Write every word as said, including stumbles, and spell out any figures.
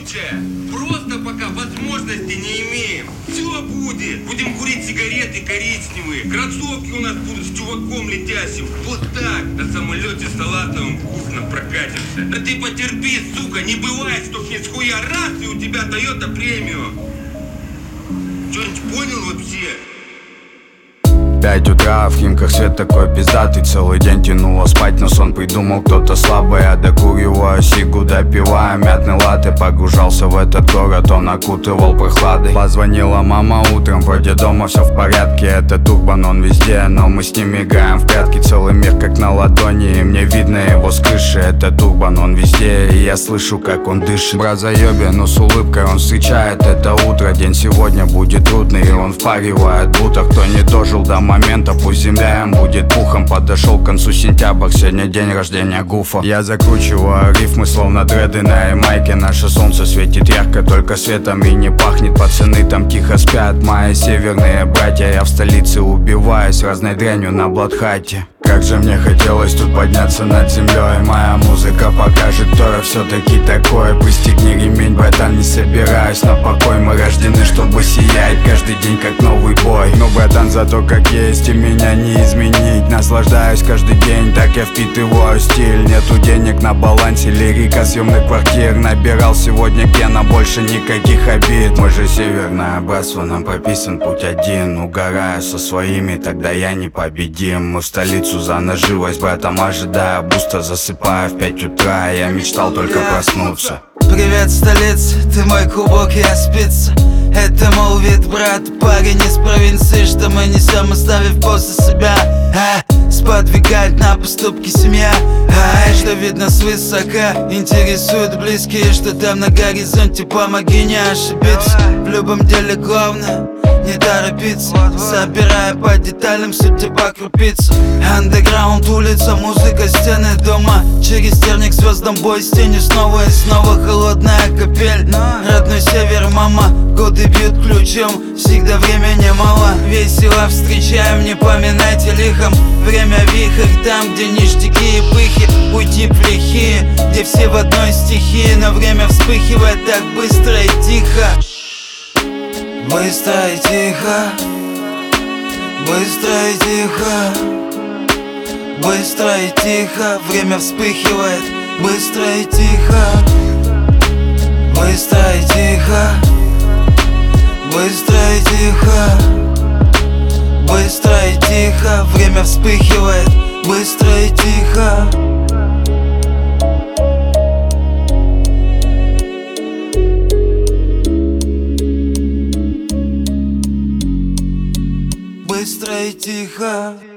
ебучая. Просто пока возможности не имеем. Все будет. Будем курить сигареты коричневые. Кроссовки у нас будут с чуваком летящим. Вот так на самолете салатовым вкусно прокатимся. Да ты потерпи, сука, не бывает, чтоб ни схуя раз и у тебя Тойота премиум. Что-нибудь понял вообще? Пять утра, в Химках свет такой пиздатый. Целый день тянуло спать, но сон придумал кто-то слабый. Я докуриваю сигу, допивая мятный латте. Погружался в этот город, он окутывал прохладой. Позвонила мама утром, вроде дома все в порядке. Это Турбан, он везде, но мы с ним играем в прятки. Целый мир как на ладони, и мне видно его с крыши. Это Турбан, он везде, и я слышу, как он дышит. Брат заебе, но с улыбкой он встречает это утро. День сегодня будет трудный, и он впаривает будто кто не дожил до момента, пусть земля им будет пухом. Подошел к концу сентябрь, сегодня день рождения Гуфа. Я закручиваю рифмы, словно дреды на Ямайке. Наше солнце светит ярко, только светом и не пахнет. Пацаны там тихо спят, мои северные братья. Я в столице убиваюсь разной дрянью на Бладхате. Как же мне хотелось тут подняться над землей. Моя музыка покажет, кто я все-таки такой. Пристегни ремень, братан, не собираюсь на покой. Мы рождены, чтобы сиять каждый день как новый бой. Но, братан, зато как есть, и меня не изменить. Наслаждаюсь каждый день, так я впитываю стиль. Нету денег на балансе, лирика съемных квартир. Набирал сегодня гена, больше никаких обид. Мы же северное братство, нам прописан путь один. Угораю со своими, тогда я непобедим. Мы в столицу за наживость, братом ожидая буста. Засыпая в пять утра, я мечтал только проснуться. Привет, столица, ты мой клубок, я спица. Это мол вид, брат, парень из провинции, что мы несем, оставив после себя. А, сподвигает на поступки семья, а, что видно свысока. Интересуют близкие, что там на горизонте, помоги не ошибиться. В любом деле главное не торопиться, собирая по деталям, сути по крупицам. Андеграунд, улица, музыка, стены дома. Через терник звездам бой, с тенью снова и снова холодная капель. Родной север, мама, годы бьют ключом, всегда времени мало. Весело встречаем, не поминайте лихом. Время вихрь, там, где ништяки и пыхи. Уйти плохие, где все в одной стихии. Но время вспыхивает так быстро и тихо. Быстро и тихо, быстро и тихо, быстро и тихо. Время вспыхивает, быстро и тихо, быстро и тихо, быстро и тихо, быстро и тихо. Время вспыхивает, быстро и тихо. Быстро и тихо.